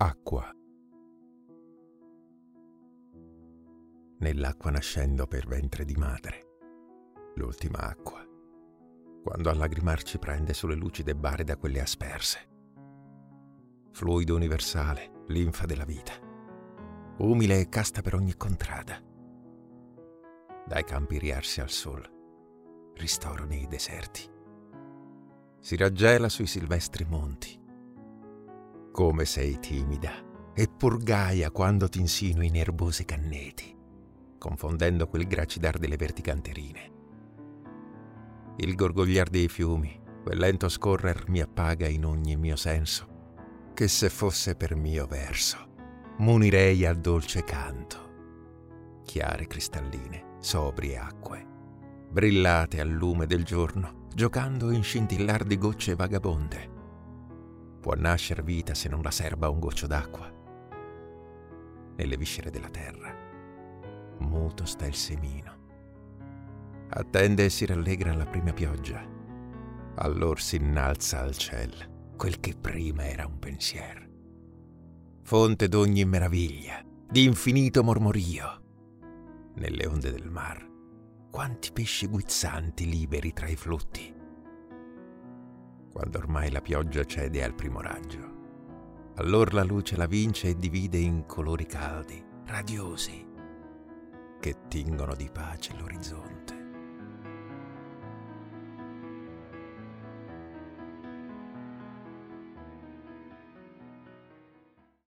Acqua. Nell'acqua nascendo per ventre di madre, l'ultima acqua, quando a lagrimar ci prende sulle lucide bare da quelle asperse. Fluido universale, linfa della vita, umile e casta per ogni contrada. Dai campi riarsi al sol, ristoro nei deserti. Si raggela sui silvestri monti. Come sei timida e purgaia quando ti insinui in erbosi canneti, confondendo quel gracidar delle verticanterine. Il gorgogliar dei fiumi, quel lento scorrer mi appaga in ogni mio senso, che se fosse per mio verso, m'unirei al dolce canto. Chiare cristalline, sobrie acque, brillate al lume del giorno, giocando in scintillar di gocce vagabonde. Può nascer vita se non la serba un goccio d'acqua. Nelle viscere della terra, muto sta il semino. Attende e si rallegra alla prima pioggia. Allor si innalza al ciel quel che prima era un pensier. Fonte d'ogni meraviglia, di infinito mormorio. Nelle onde del mar, quanti pesci guizzanti liberi tra i flutti. Quando ormai la pioggia cede al primo raggio, allor la luce la vince e divide in colori caldi, radiosi, che tingono di pace l'orizzonte.